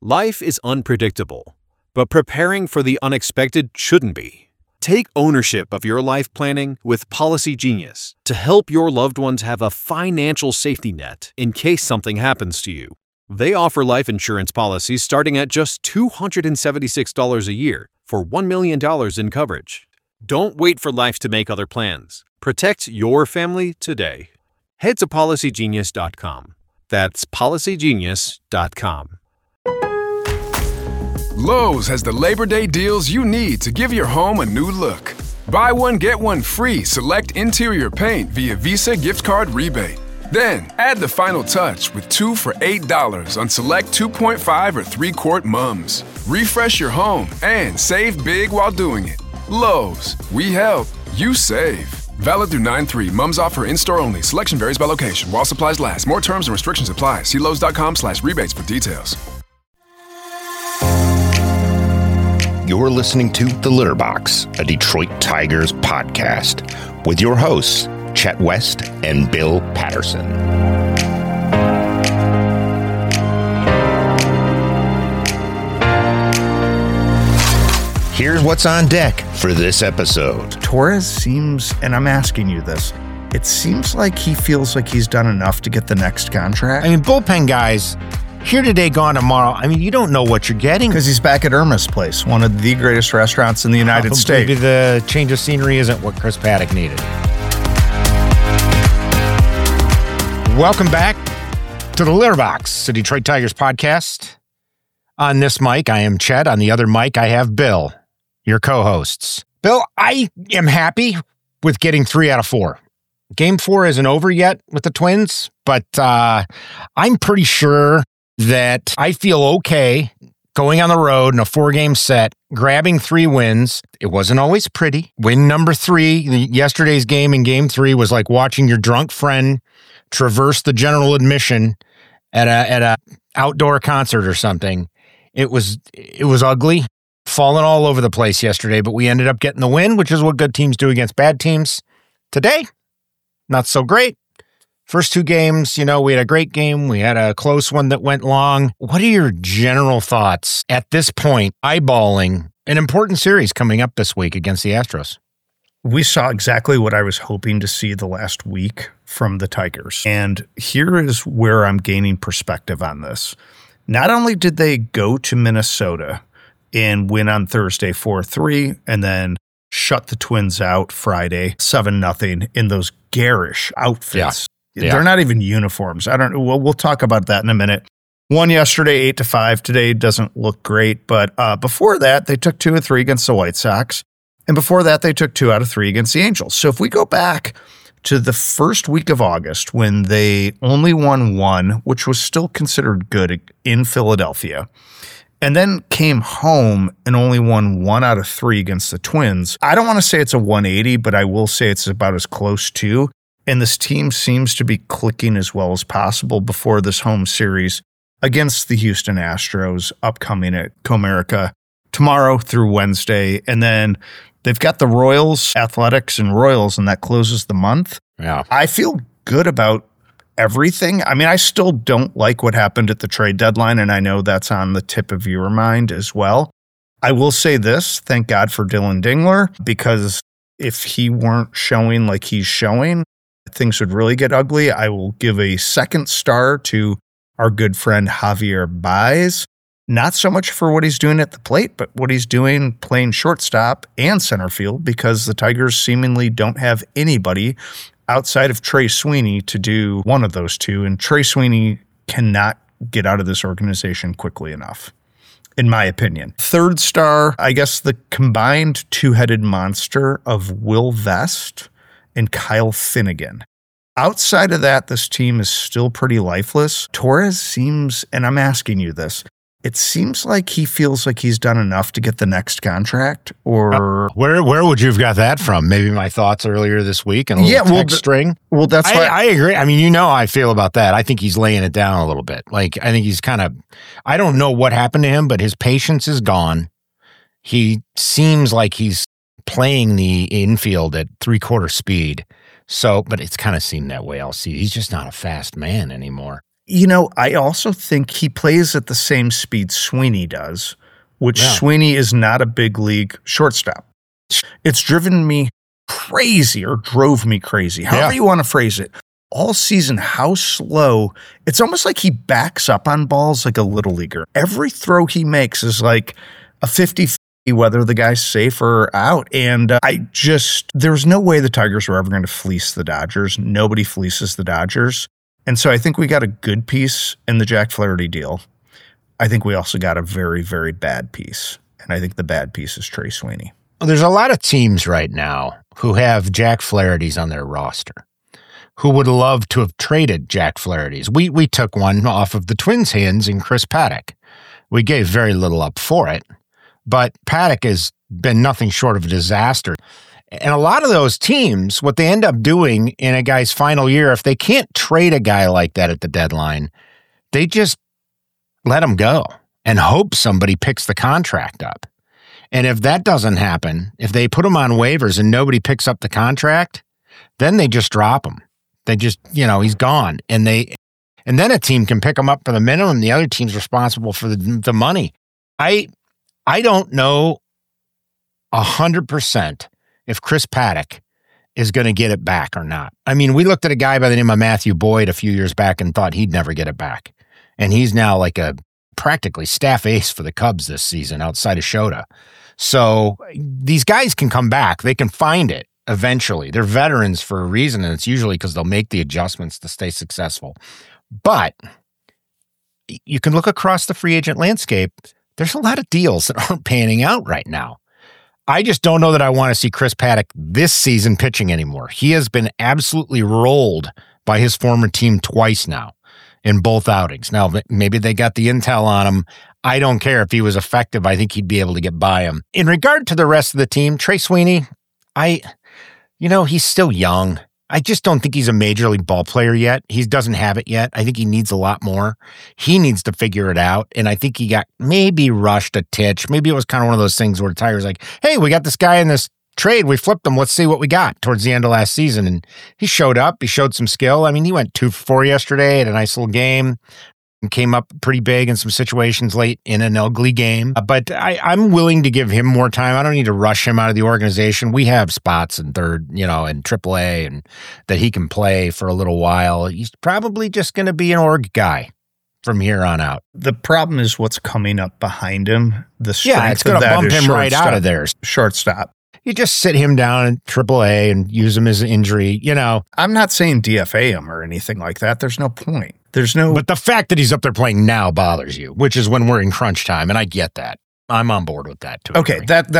Life is unpredictable, but preparing for the unexpected shouldn't be. Take ownership of your life planning with Policy Genius to help your loved ones have a financial safety net in case something happens to you. They offer life insurance policies starting at just $276 a year for $1 million in coverage. Don't wait for life to make other plans. Protect your family today. Head to PolicyGenius.com. That's PolicyGenius.com. Lowe's has the Labor Day deals you need to give your home a new look. Buy one, get one free select interior paint via Visa gift card rebate. Then, add the final touch with 2 for $8 on select 2.5 or 3-quart mums. Refresh your home and save big while doing it. Lowe's, we help, you save. Valid through 9/3. Mums offer in-store only. Selection varies by location. While supplies last. More terms and restrictions apply. See Lowes.com/rebates for details. You're listening to The Litter Box, a Detroit Tigers podcast, with your hosts, Chet West and Bill Patterson. Here's what's on deck for this episode. Torres seems, and I'm asking you this, it seems like he feels like he's done enough to get the next contract. I mean, bullpen guys, here today, gone tomorrow. I mean, you don't know what you're getting. Because he's back at Irma's Place, one of the greatest restaurants in the United States. Maybe the change of scenery isn't what Chris Paddock needed. Welcome back to the Litter Box, the Detroit Tigers podcast. On this mic, I am Chet. On the other mic, I have Bill, your co-hosts. Bill, I am happy with getting 3 out of 4. Game 4 isn't over yet with the Twins, but I'm pretty sure that I feel okay going on the road in a 4-game set, grabbing 3 wins. It wasn't always pretty. Win number 3, yesterday's game in Game 3 was like watching your drunk friend traverse the general admission at a outdoor concert or something. It was ugly, falling all over the place yesterday, but we ended up getting the win, which is what good teams do against bad teams. Today, not so great. First 2 games, we had a great game. We had a close one that went long. What are your general thoughts at this point, eyeballing an important series coming up this week against the Astros? We saw exactly what I was hoping to see the last week from the Tigers. And here is where I'm gaining perspective on this. Not only did they go to Minnesota and win on Thursday 4-3, and then shut the Twins out Friday 7-0 in those garish outfits. Yeah. They're not even uniforms. I don't know. We'll talk about that in a minute. Won yesterday 8-5. Today doesn't look great, but before that, they took 2 of 3 against the White Sox. And before that, they took 2 out of 3 against the Angels. So if we go back to the first week of August when they only won 1, which was still considered good in Philadelphia, and then came home and only won 1 out of 3 against the Twins, I don't want to say it's a 180, but I will say it's about as close to. And this team seems to be clicking as well as possible before this home series against the Houston Astros upcoming at Comerica tomorrow through Wednesday. And then they've got the Royals, Athletics, and Royals, and that closes the month. Yeah. I feel good about everything. I mean, I still don't like what happened at the trade deadline, and I know that's on the tip of your mind as well. I will say this, thank God for Dylan Dingler, because if he weren't showing like he's showing, things would really get ugly. I will give a 2nd star to our good friend Javier Baez. Not so much for what he's doing at the plate, but what he's doing playing shortstop and center field, because the Tigers seemingly don't have anybody outside of Trey Sweeney to do one of those two. And Trey Sweeney cannot get out of this organization quickly enough, in my opinion. 3rd star, I guess the combined 2-headed monster of Will Vest and Kyle Finnegan. Outside of that, this team is still pretty lifeless. Torres seems, and I'm asking you this, it seems like he feels like he's done enough to get the next contract, or where would you have got that from? Maybe my thoughts earlier this week and a little text string. Well, that's why I agree. I mean, how I feel about that. I think he's laying it down a little bit. Like, I think he's I don't know what happened to him, but his patience is gone. He seems like he's playing the infield at 3/4 speed. So, but it's kind of seemed that way all season. He's just not a fast man anymore. I also think he plays at the same speed Sweeney does, which Sweeney is not a big league shortstop. It's driven me crazy, or drove me crazy, however you want to phrase it. All season, how slow. It's almost like he backs up on balls like a little leaguer. Every throw he makes is like a 50-50, whether the guy's safe or out. And there's no way the Tigers were ever going to fleece the Dodgers. Nobody fleeces the Dodgers. And so I think we got a good piece in the Jack Flaherty deal. I think we also got a very, very bad piece. And I think the bad piece is Trey Sweeney. Well, there's a lot of teams right now who have Jack Flaherty's on their roster, who would love to have traded Jack Flaherty's. We took one off of the Twins' hands in Chris Paddack. We gave very little up for it, but Paddack has been nothing short of a disaster. And a lot of those teams, what they end up doing in a guy's final year, if they can't trade a guy like that at the deadline, they just let him go and hope somebody picks the contract up. And if that doesn't happen, if they put him on waivers and nobody picks up the contract, then they just drop him. They just, he's gone. And then a team can pick him up for the minimum. The other team's responsible for the money. I don't know 100% if Chris Paddack is going to get it back or not. I mean, we looked at a guy by the name of Matthew Boyd a few years back and thought he'd never get it back. And he's now like a practically staff ace for the Cubs this season outside of Shota. So these guys can come back. They can find it eventually. They're veterans for a reason, and it's usually because they'll make the adjustments to stay successful. But you can look across the free agent landscape. There's a lot of deals that aren't panning out right now. I just don't know that I want to see Chris Paddack this season pitching anymore. He has been absolutely rolled by his former team twice now in both outings. Now, maybe they got the intel on him. I don't care if he was effective. I think he'd be able to get by him. In regard to the rest of the team, Trey Sweeney, he's still young. I just don't think he's a major league ball player yet. He doesn't have it yet. I think he needs a lot more. He needs to figure it out. And I think he got maybe rushed a titch. Maybe it was kind of one of those things where the Tigers like, hey, we got this guy in this trade. We flipped him. Let's see what we got towards the end of last season. And he showed up. He showed some skill. I mean, he went 2 for 4 yesterday, had a nice little game. Came up pretty big in some situations late in an ugly game. But I'm willing to give him more time. I don't need to rush him out of the organization. We have spots in third, in AAA, and that he can play for a little while. He's probably just going to be an org guy from here on out. The problem is what's coming up behind him. The strength it's going to bump him right out of there. Shortstop. You just sit him down in AAA and use him as an injury, I'm not saying DFA him or anything like that. There's no point. But the fact that he's up there playing now bothers you, which is when we're in crunch time, and I get that. I'm on board with that too. Okay,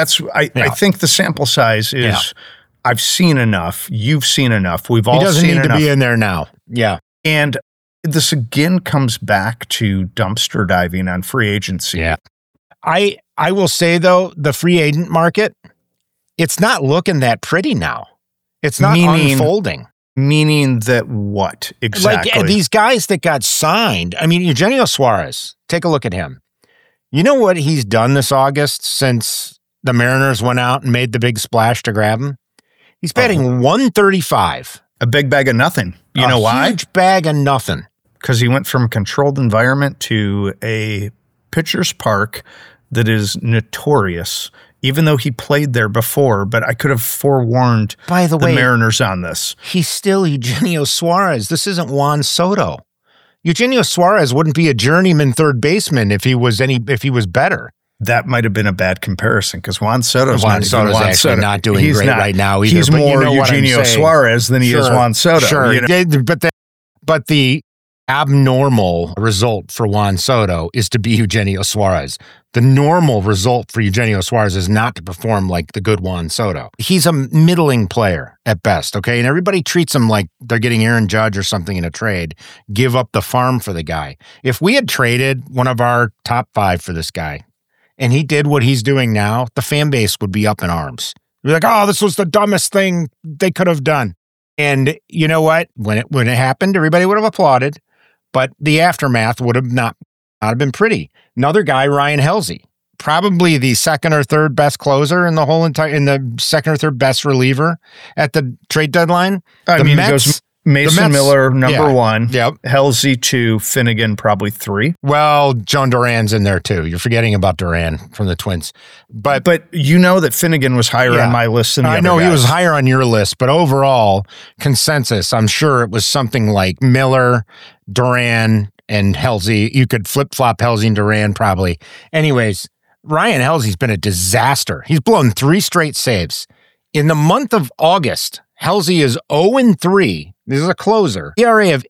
I think the sample size is I've seen enough. You've seen enough. We've all seen enough. He doesn't need to be in there now. Yeah. And this again comes back to dumpster diving on free agency. Yeah. I will say though, the free agent market, it's not looking that pretty now. It's not unfolding. Meaning that what exactly? Like these guys that got signed. I mean, Eugenio Suarez, take a look at him. You know what he's done this August since the Mariners went out and made the big splash to grab him? He's batting 135. A big bag of nothing. You know why? A huge bag of nothing. Because he went from a controlled environment to a pitcher's park that is notorious, even though he played there before, but I could have forewarned the Mariners on this. He's still Eugenio Suarez. This isn't Juan Soto. Eugenio Suarez wouldn't be a journeyman third baseman if he was better. That might have been a bad comparison because Juan Soto's actually not doing great right now either. He's more Eugenio Suarez than he is Juan Soto. Sure, but the abnormal result for Juan Soto is to be Eugenio Suarez. The normal result for Eugenio Suarez is not to perform like the good Juan Soto. He's a middling player at best, okay? And everybody treats him like they're getting Aaron Judge or something in a trade. Give up the farm for the guy. If we had traded one of our top 5 for this guy, and he did what he's doing now, the fan base would be up in arms. They'd be like, oh, this was the dumbest thing they could have done. And you know what? When it happened, everybody would have applauded, but the aftermath would have not have been pretty. Another guy, Ryan Helsley, probably the second or third best closer in the second or third best reliever at the trade deadline. He goes Mason Miller, number 1. Yep. Halsey 2, Finnegan probably 3. Well, John Duran's in there too. You're forgetting about Duran from the Twins. But you know that Finnegan was higher on my list than the other I know guys. he was higher on your list, but overall consensus, I'm sure it was something like Miller, Duran, and Halsey. You could flip-flop Halsey and Duran probably. Anyways, Ryan Halsey's been a disaster. He's blown 3 straight saves. In the month of August, Halsey is 0-3. This is a closer. ERA of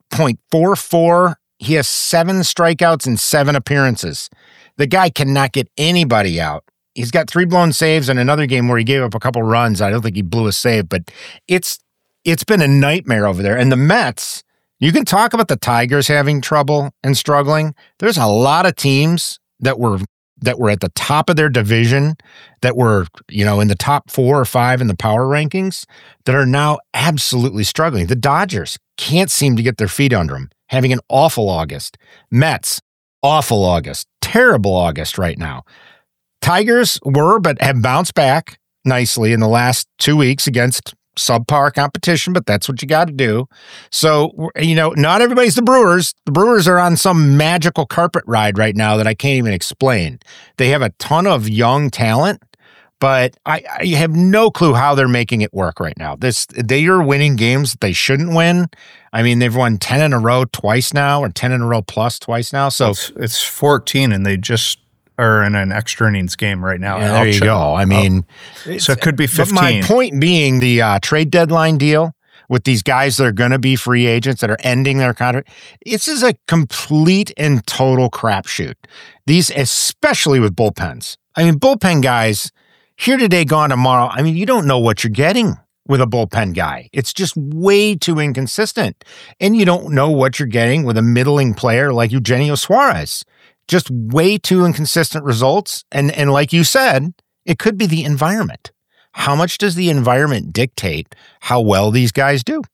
8.44. He has 7 strikeouts in 7 appearances. The guy cannot get anybody out. He's got 3 blown saves and another game where he gave up a couple runs. I don't think he blew a save, but it's been a nightmare over there. And the Mets, you can talk about the Tigers having trouble and struggling. There's a lot of teams that were at the top of their division, that were, in the top 4 or 5 in the power rankings, that are now absolutely struggling. The Dodgers can't seem to get their feet under them, having an awful August. Mets, awful August. Terrible August right now. Tigers but have bounced back nicely in the last 2 weeks against subpar competition, but that's what you got to do. So, not everybody's the Brewers. The Brewers are on some magical carpet ride right now that I can't even explain. They have a ton of young talent, but I have no clue how they're making it work right now. They are winning games that they shouldn't win. I mean, they've won 10 in a row twice now, or 10 in a row plus twice now. So it's 14, and they just are in an extra innings game right now. Yeah, there you go. I mean, so it could be 15. But my point being the trade deadline deal with these guys that are going to be free agents that are ending their contract, this is a complete and total crapshoot. These, especially with bullpens. I mean, bullpen guys, here today, gone tomorrow. I mean, you don't know what you're getting with a bullpen guy. It's just way too inconsistent. And you don't know what you're getting with a middling player like Eugenio Suarez. Just way too inconsistent results. And like you said, it could be the environment. How much does the environment dictate how well these guys do?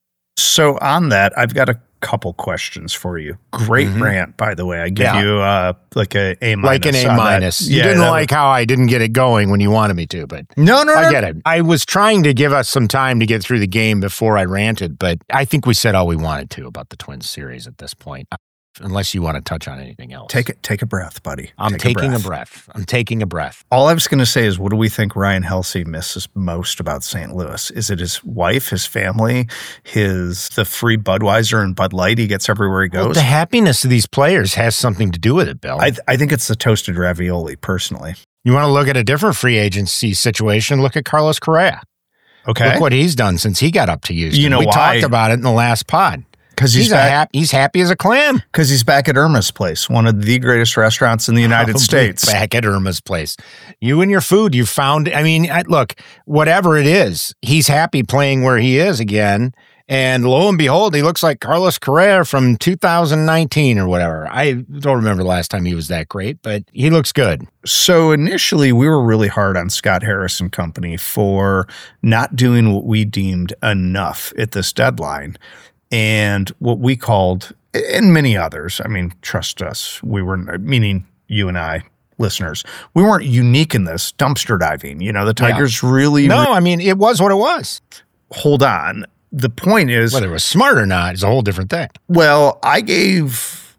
So on that, I've got a couple questions for you. Great rant, by the way. I give you like a A-. Like an A-. You didn't like how I didn't get it going when you wanted me to, but no, I get it. I was trying to give us some time to get through the game before I ranted, but I think we said all we wanted to about the Twins series at this point. Unless you want to touch on anything else. Take a breath, buddy. I'm taking a breath. All I was going to say is, what do we think Ryan Halsey misses most about St. Louis? Is it his wife, his family, the free Budweiser and Bud Light he gets everywhere he goes? Well, the happiness of these players has something to do with it, Bill. I think it's the toasted ravioli, personally. You want to look at a different free agency situation? Look at Carlos Correa. Okay. Look what he's done since he got up to Houston. You know we why? talked about it in the last pod. Because he's happy as a clam. Because he's back at Irma's Place, one of the greatest restaurants in the United States. Back at Irma's Place. You and your food, you found, look, whatever it is, he's happy playing where he is again. And lo and behold, he looks like Carlos Correa from 2019 or whatever. I don't remember the last time he was that great, but he looks good. So initially, we were really hard on Scott Harris and company for not doing what we deemed enough at this deadline. And what we called, and many others, trust us, we were, meaning you and I, listeners, we weren't unique in this, dumpster diving. The Tigers really... No, it was what it was. Hold on. The point is... Whether it was smart or not is a whole different thing. Well, I gave...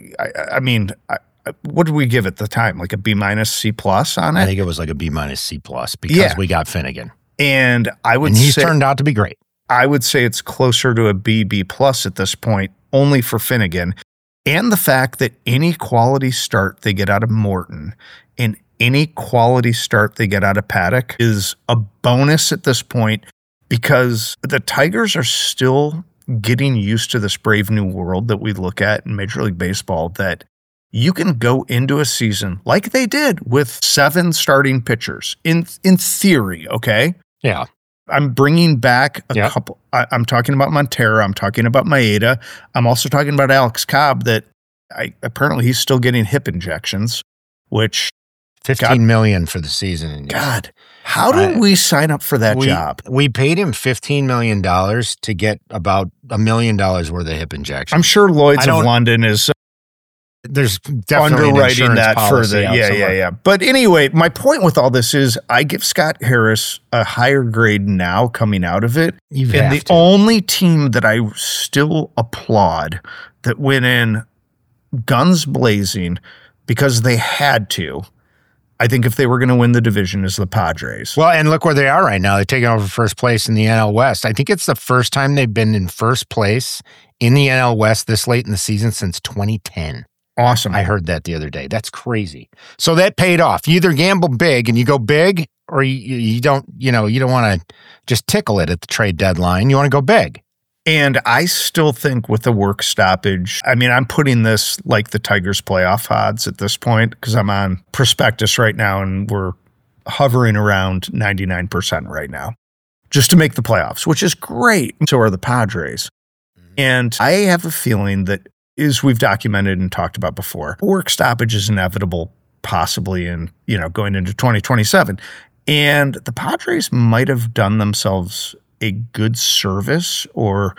what did we give at the time? Like a B- C+ on it? I think it was like a B- C+ because we got Finnegan. And he's turned out to be great. I would say it's closer to a B+ at this point, only for Finnegan. And the fact that any quality start they get out of Morton and any quality start they get out of Paddock is a bonus at this point, because the Tigers are still getting used to this brave new world that we look at in Major League Baseball, that you can go into a season like they did with 7 starting pitchers in theory, okay? Yeah. I'm bringing back a couple. I'm talking about Montero. I'm talking about Maeda. I'm also talking about Alex Cobb, that apparently he's still getting hip injections, which $15 million for the season. God, how did we sign up for that job? We paid him $15 million to get about $1 million worth of hip injections. I'm sure Lloyd's of London is There's definitely underwriting that for the somewhere. yeah. But anyway, my point with all this is I give Scott Harris a higher grade now coming out of it. And the only team that I still applaud that went in guns blazing because they had to, I think if they were going to win the division, is the Padres. Well, and look where they are right now. They're taking over first place in the NL West. I think it's the first time they've been in first place in the NL West this late in the season since 2010. Awesome. I heard that the other day. That's crazy. So that paid off. You either gamble big and you go big, or you don't, you don't want to just tickle it at the trade deadline. You want to go big. And I still think with the work stoppage, I mean, I'm putting this like the Tigers playoff odds at this point because I'm on Prospectus right now and we're hovering around 99% right now just to make the playoffs, which is great. So are the Padres. And I have a feeling that, as we've documented and talked about before, work stoppage is inevitable, possibly in, going into 2027. And the Padres might have done themselves a good service or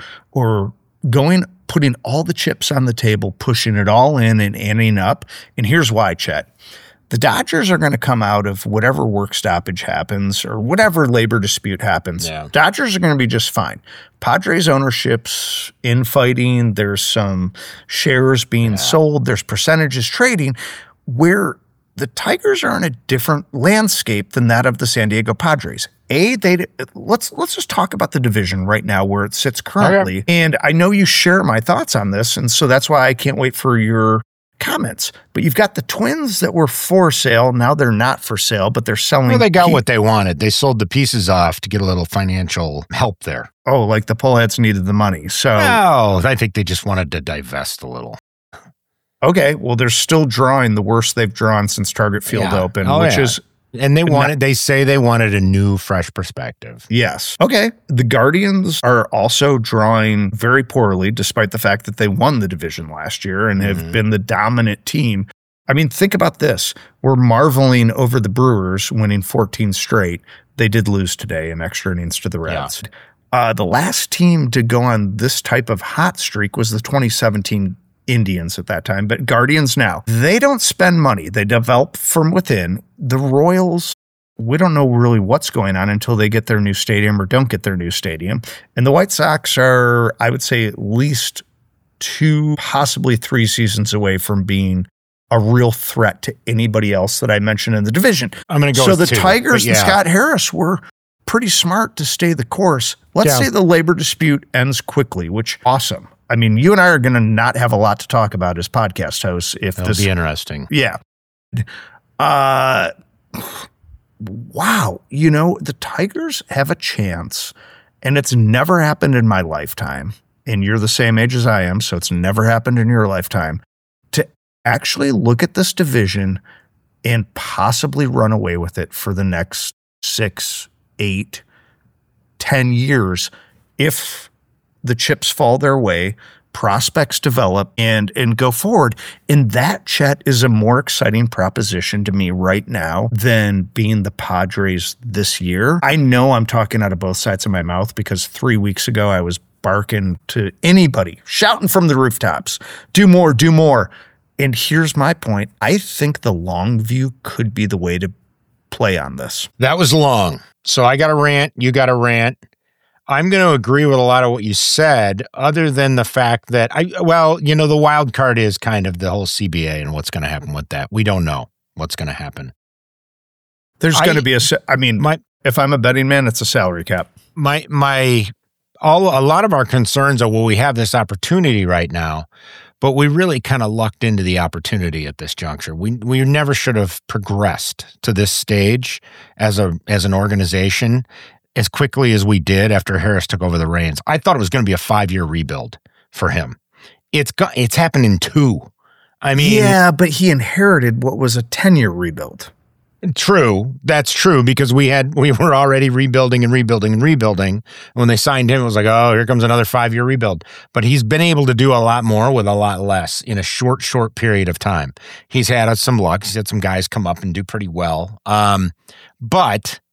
putting all the chips on the table, pushing it all in and ending up. And here's why, Chet. The Dodgers are going to come out of whatever work stoppage happens or whatever labor dispute happens. Yeah. Dodgers are going to be just fine. Padres ownership's infighting. There's some shares being sold. There's percentages trading where the Tigers are in a different landscape than that of the San Diego Padres. Let's just talk about the division right now where it sits currently. Okay. And I know you share my thoughts on this, and so that's why I can't wait for your comments. But you've got the Twins that were for sale. Now they're not for sale, but they're selling. Well, they got what they wanted. They sold the pieces off to get a little financial help there. Oh, like the Pullheads needed the money. So no, I think they just wanted to divest a little. Okay, well, they're still drawing the worst they've drawn since Target Field opened, which is. And they say they wanted a new, fresh perspective. Yes. Okay. The Guardians are also drawing very poorly, despite the fact that they won the division last year and have been the dominant team. I mean, think about this. We're marveling over the Brewers winning 14 straight. They did lose today in extra innings to the Reds. Yeah. The last team to go on this type of hot streak was the 2017 Indians at that time, but Guardians now. They don't spend money. They develop from within. The Royals, we don't know really what's going on until they get their new stadium or don't get their new stadium. And the White Sox are, I would say, at least 2, possibly 3 seasons away from being a real threat to anybody else that I mentioned in the division. I'm going to go with the 2, Tigers and Scott Harris were pretty smart to stay the course. Let's say the labor dispute ends quickly, which awesome. I mean, you and I are going to not have a lot to talk about as podcast hosts. It'll be interesting. Yeah. Wow. The Tigers have a chance, and it's never happened in my lifetime, and you're the same age as I am, so it's never happened in your lifetime, to actually look at this division and possibly run away with it for the next 6, 8, 10 years if the chips fall their way, prospects develop, and go forward. And that, Chet, is a more exciting proposition to me right now than being the Padres this year. I know I'm talking out of both sides of my mouth because 3 weeks ago I was barking to anybody, shouting from the rooftops, do more, do more. And here's my point. I think the long view could be the way to play on this. That was long. So I got a rant. You got a rant. I'm going to agree with a lot of what you said, other than the fact that, the wild card is kind of the whole CBA and what's going to happen with that. We don't know what's going to happen. There's going to be if I'm a betting man, it's a salary cap. A lot of our concerns are, we have this opportunity right now, but we really kind of lucked into the opportunity at this juncture. We never should have progressed to this stage as an organization as quickly as we did after Harris took over the reins. I thought it was going to be a 5-year rebuild for him. It's happened in 2. I mean, yeah, but he inherited what was a 10-year rebuild. True. That's true, because we were already rebuilding. When they signed him, it was like, oh, here comes another 5-year rebuild. But he's been able to do a lot more with a lot less in a short period of time. He's had some luck. He's had some guys come up and do pretty well. But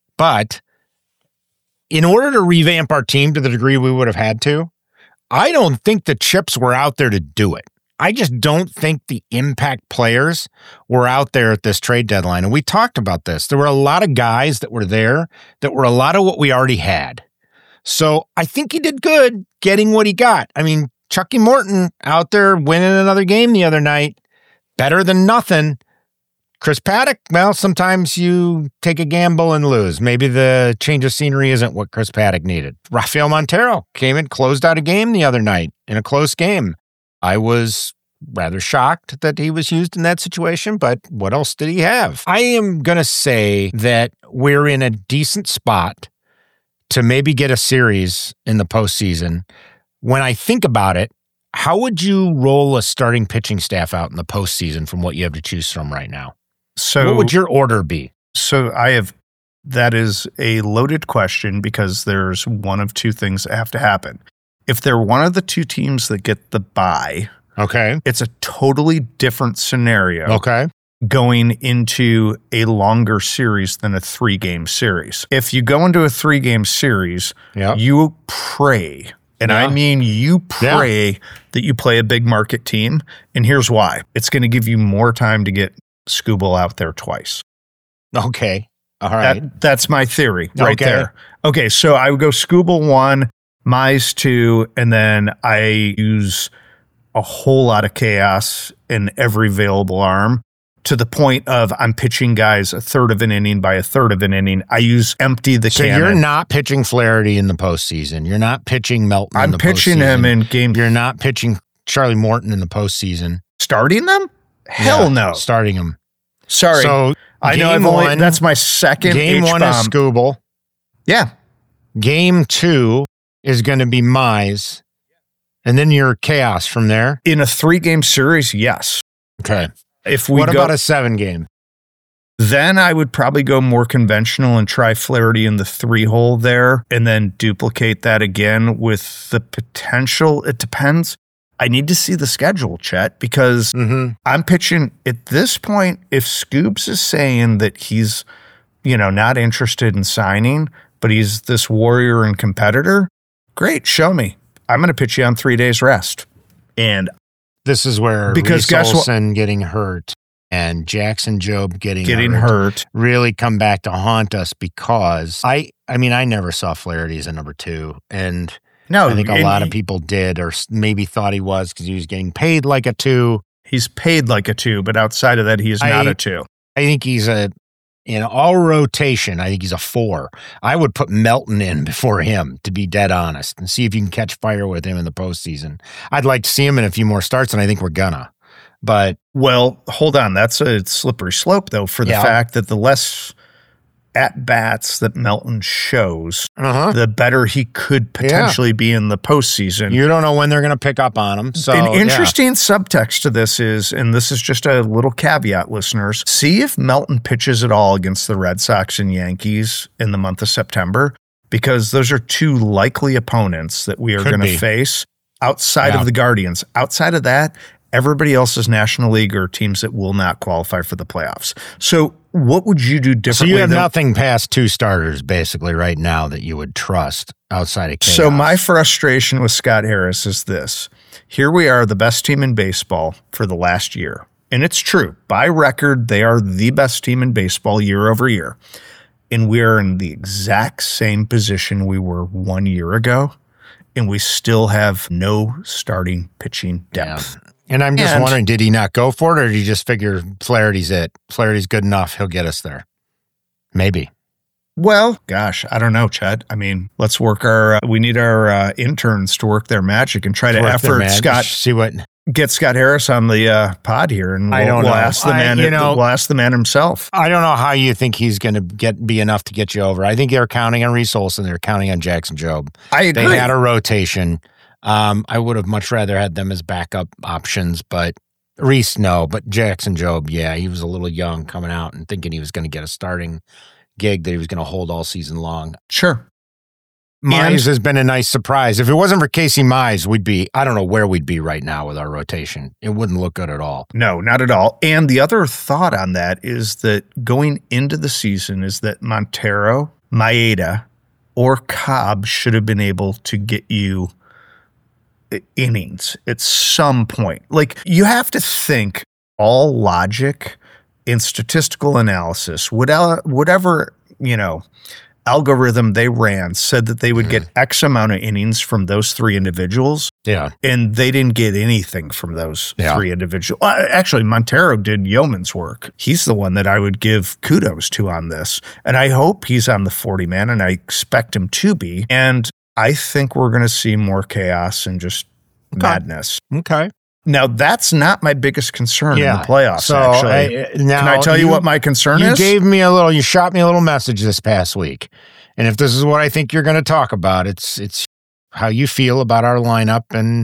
in order to revamp our team to the degree we would have had to, I don't think the chips were out there to do it. I just don't think the impact players were out there at this trade deadline. And we talked about this. There were a lot of guys that were there that were a lot of what we already had. So I think he did good getting what he got. I mean, Chucky Morton out there winning another game the other night. Better than nothing. Chris Paddock, well, sometimes you take a gamble and lose. Maybe the change of scenery isn't what Chris Paddock needed. Rafael Montero came in, closed out a game the other night in a close game. I was rather shocked that he was used in that situation, but what else did he have? I am going to say that we're in a decent spot to maybe get a series in the postseason. When I think about it, how would you roll a starting pitching staff out in the postseason from what you have to choose from right now? So what would your order be? So that is a loaded question because there's one of two things that have to happen. If they're one of the two teams that get the bye, okay, it's a totally different scenario. Okay. Going into a longer series than a 3-game series. If you go into a 3-game series, you pray, and I mean you pray that you play a big market team, and here's why. It's going to give you more time to get Skubal out there twice. Okay. All right. That's my theory right there. Okay, so I would go Skubal 1, Mize 2, and then I use a whole lot of chaos in every available arm to the point of I'm pitching guys a third of an inning by a third of an inning. I use empty the cannon. So you're not pitching Flaherty in the postseason. You're not pitching Melton in the postseason. I'm pitching him in game. You're not pitching Charlie Morton in the postseason. Starting them? Hell no. Starting them. Sorry. So I know that's my second Game H-bomb. 1 is Skubal. Yeah. Game 2 is going to be Mize. And then your chaos from there. In a 3-game series, yes. Okay. What about a 7-game? Then I would probably go more conventional and try Flaherty in the 3-hole there and then duplicate that again with the potential. It depends. I need to see the schedule, Chet, because I'm pitching at this point. If Scoobs is saying that he's, not interested in signing, but he's this warrior and competitor, great, show me. I'm going to pitch you on 3 days rest. And this is where Reese Olson getting hurt and Jackson Jobe getting hurt really come back to haunt us because I never saw Flaherty as a number 2. And I think a lot of people did or maybe thought he was because he was getting paid like a 2. He's paid like a 2, but outside of that, he is not a 2. I think he's in all rotation, I think he's a 4. I would put Melton in before him, to be dead honest, and see if you can catch fire with him in the postseason. I'd like to see him in a few more starts, and I think we're gonna. But well, hold on. That's a slippery slope, though, for the fact that the less at-bats that Melton shows, the better he could potentially be in the postseason. You don't know when they're going to pick up on him. So, an interesting subtext to this is, and this is just a little caveat, listeners, see if Melton pitches at all against the Red Sox and Yankees in the month of September, because those are two likely opponents that we are going to face outside of the Guardians. Outside of that, everybody else is National League or teams that will not qualify for the playoffs. So what would you do differently? So you have nothing past 2 starters basically right now that you would trust outside of chaos. So my frustration with Scott Harris is this. Here we are, the best team in baseball for the last year. And it's true. By record, they are the best team in baseball year over year. And we are in the exact same position we were 1 year ago. And we still have no starting pitching depth. Yeah. And I'm just wondering, did he not go for it, or did he just figure Flaherty's it? Flaherty's good enough. He'll get us there. Maybe. Well, gosh, I don't know, Chad. I mean, let's work we need our interns to work their magic and try to effort Scott. Get Scott Harris on the pod here, and we'll ask the man. We'll ask the man himself. I don't know how you think he's going to be enough to get you over. I think they're counting on Reese Olson. They're counting on Jackson Jobe. I agree. They had a rotation. I would have much rather had them as backup options, but Reese, no. But Jackson Jobe, he was a little young coming out and thinking he was going to get a starting gig that he was going to hold all season long. Sure. Mize has been a nice surprise. If it wasn't for Casey Mize, I don't know where we'd be right now with our rotation. It wouldn't look good at all. No, not at all. And the other thought on that is that going into the season is that Montero, Maeda, or Cobb should have been able to get you innings at some point. Like, you have to think all logic and statistical analysis, whatever, algorithm they ran said that they would get X amount of innings from those three individuals. Yeah. And they didn't get anything from those three individuals. Actually, Montero did yeoman's work. He's the one that I would give kudos to on this. And I hope he's on the 40-man, and I expect him to be. And I think we're going to see more chaos and just madness. Okay. Now, that's not my biggest concern in the playoffs, so actually. Can I tell you what my concern is? You shot me a little message this past week. And if this is what I think you're going to talk about, it's how you feel about our lineup and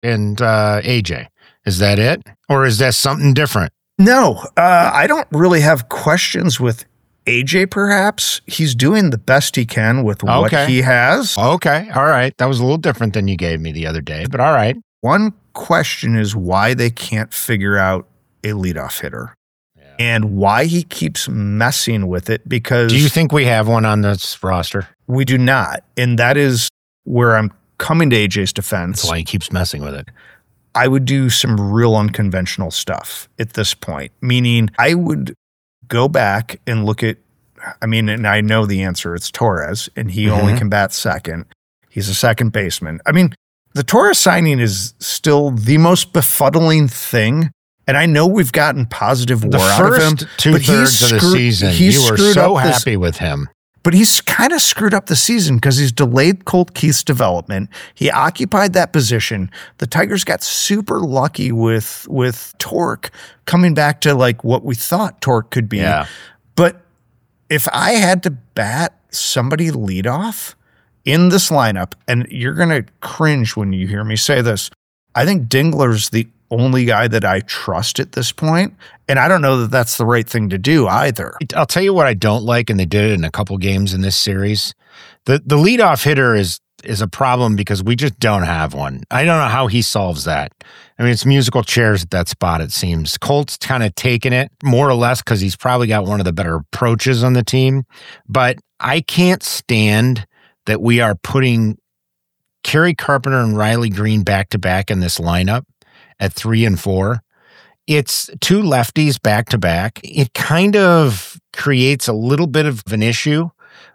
AJ. Is that it? Or is that something different? No, I don't really have questions with AJ, perhaps. He's doing the best he can with what he has. Okay. All right. That was a little different than you gave me the other day, but all right. One question is why they can't figure out a leadoff hitter and why he keeps messing with it, because... Do you think we have one on this roster? We do not. And that is where I'm coming to AJ's defense. That's why he keeps messing with it. I would do some real unconventional stuff at this point, meaning I would go back and look at, and I know the answer, it's Torres, and he only can bat second. He's a second baseman. The Torres signing is still the most befuddling thing, and I know we've gotten positive war out of him. The first 2/3 of the season, you were so happy with him. But he's kind of screwed up the season because he's delayed Colt Keith's development. He occupied that position. The Tigers got super lucky with Torque coming back to like what we thought Torque could be. Yeah. But if I had to bat somebody leadoff in this lineup, and you're going to cringe when you hear me say this, I think Dingler's the only guy that I trust at this point, and I don't know that that's the right thing to do either. I'll tell you what I don't like, and they did it in a couple games in this series. The leadoff hitter is a problem because we just don't have one. I don't know how he solves that. It's musical chairs at that spot, it seems. Colt's kind of taken it, more or less, because he's probably got one of the better approaches on the team, but I can't stand that we are putting Kerry Carpenter and Riley Green back-to-back in this lineup at 3 and 4. It's two lefties back-to-back. It kind of creates a little bit of an issue.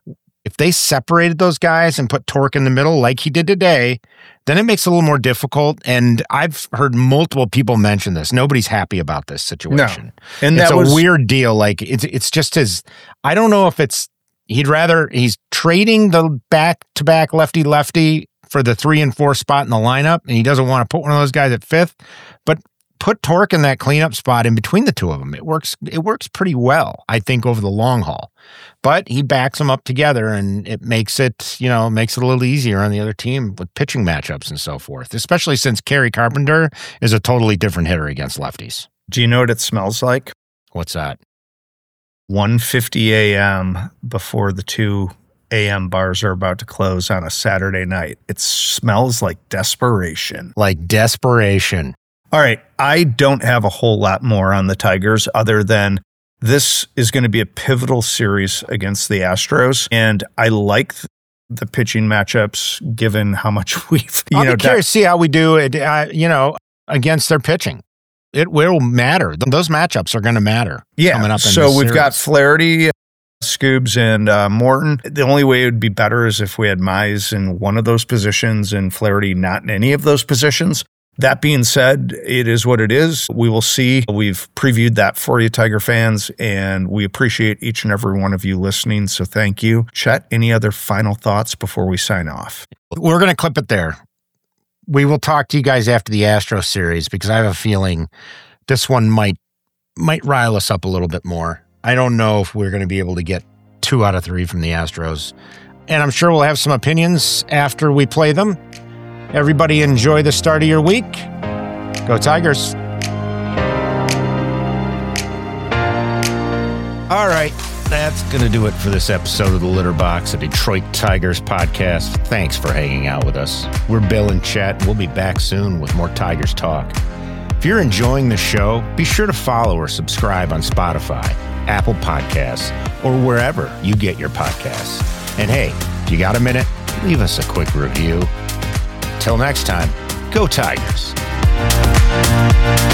If they separated those guys and put Torque in the middle like he did today, then it makes it a little more difficult. And I've heard multiple people mention this. Nobody's happy about this situation. No. And it's a weird deal. Like it's just I don't know if it's, he's trading the back-to-back lefty-lefty for the 3 and 4 spot in the lineup, and he doesn't want to put one of those guys at fifth, but put Torque in that cleanup spot in between the two of them. It works pretty well, I think, over the long haul. But he backs them up together, and it makes it a little easier on the other team with pitching matchups and so forth, especially since Kerry Carpenter is a totally different hitter against lefties. Do you know what it smells like? What's that? 1:50 a.m. before the 2 a.m. bars are about to close on a Saturday night. It smells like desperation. Like desperation. All right. I don't have a whole lot more on the Tigers other than this is going to be a pivotal series against the Astros. And I like the pitching matchups given how much we've, I'll be curious to see how we do it, against their pitching. It will matter. Those matchups are going to matter. Yeah. Coming up in so this we've series. got Flaherty, Scoobs, and Morton. The only way it would be better is if we had Mize in one of those positions and Flaherty not in any of those positions. That being said, it is what it is. We will see. We've previewed that for you, Tiger fans, and we appreciate each and every one of you listening. So thank you. Chet, any other final thoughts before we sign off? We're going to clip it there. We will talk to you guys after the Astros series because I have a feeling this one might rile us up a little bit more. I don't know if we're going to be able to get 2 out of 3 from the Astros. And I'm sure we'll have some opinions after we play them. Everybody enjoy the start of your week. Go Tigers. All right. That's going to do it for this episode of the Litter Box, a Detroit Tigers podcast. Thanks for hanging out with us. We're Bill and Chet. We'll be back soon with more Tigers talk. If you're enjoying the show, be sure to follow or subscribe on Spotify, Apple Podcasts, or wherever you get your podcasts. And hey, if you got a minute, leave us a quick review. Till next time, Go Tigers.